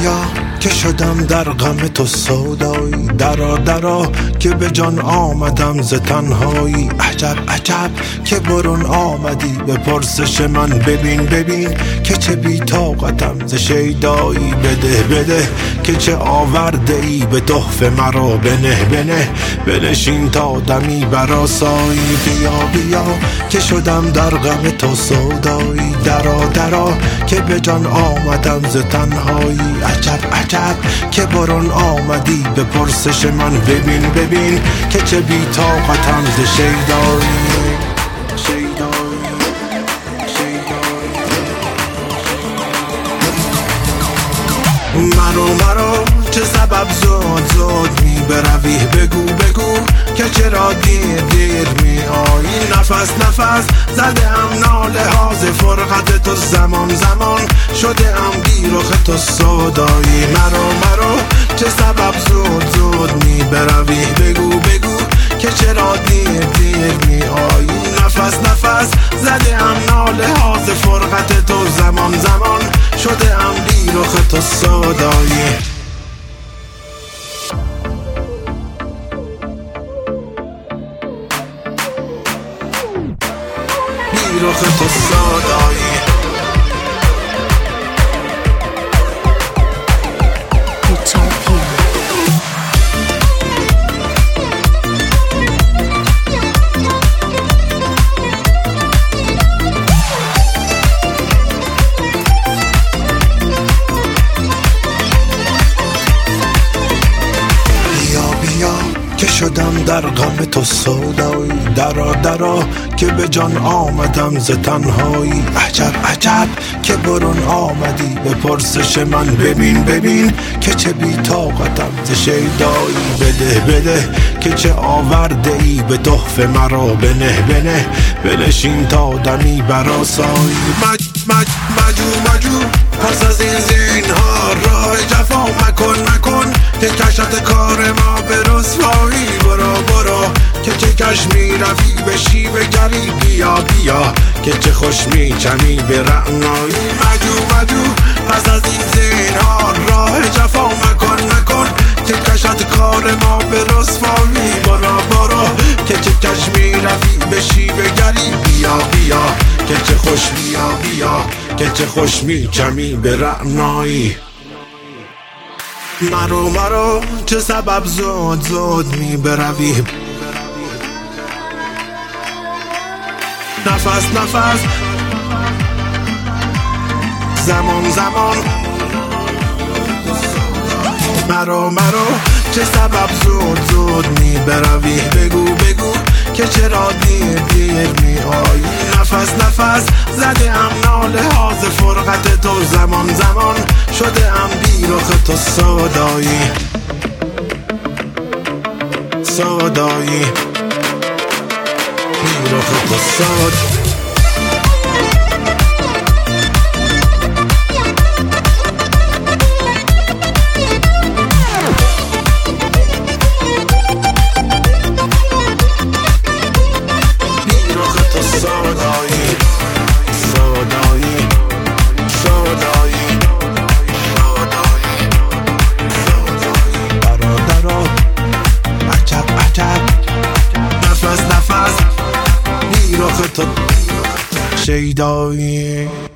بیا که شدم در غم تو سودایی، درا درا که به جان آمدم ز تنهایی. عجب عجب که برون آمدی به پرسش من، ببین ببین که چه بی طاقتم ز شیدایی. بده بده که چه آورده ای به تحفه مرا، بنه بنه بنشین تا دمی برآسایی. بیا بیا که شدم در غم تو سودایی، درا درا که به جان آمدم ز تنهایی. عجب عجب که برون آمدی به پرسش من، ببین ببین که چه بی طاقتم ز شیدایی. مرو چه سبب زود می بروی، بگو بگو که چرا دیر می آیی. نفس زده ام ناله ها ز فرقت تو، زمان شده ام بی رخ تو سودایی. مرو چه سبب زود می بروی، بگو که چرا دیر می آیی. نفس زده ام ناله ها ز فرقت تو، زمان شده ام بی رخ تو سودایی. بی رخ تو سودایی. که شدم در غم تو سودایی، درا که به جان آمدم ز تنهایی. عجب عجب که برون آمدی به پرسش من، ببین که چه بی طاقتم ز شیدایی. بده که چه آورده ای به تحفه مرا، بنه بنشین تا دمی برآسایی. مجو پس از این زینهار راه جفا مکن که کشت کار ما به رسوایی. برو که چه کش می روی به شیوه گری، بیا که چه خوش می چمی به رعنایی. مجو پس از این زینهار راه جفا مکن که کشت کار ما به رسوایی. برو که چه کش می روی به شیوه گری، بیا که چه خوش بیا که چه خوش می چمی به رعنایی. مرو چه سبب زود می بروی، نفس زمان مرو چه سبب زود می بروی، بگو که چرا دیر می آیی. نفس زده ام ناله ها ز فرقت تو، زمان شده ام بی رخ تو سودایی. بی رخ تو سودایی. نفس بی رخ تو شیدایی.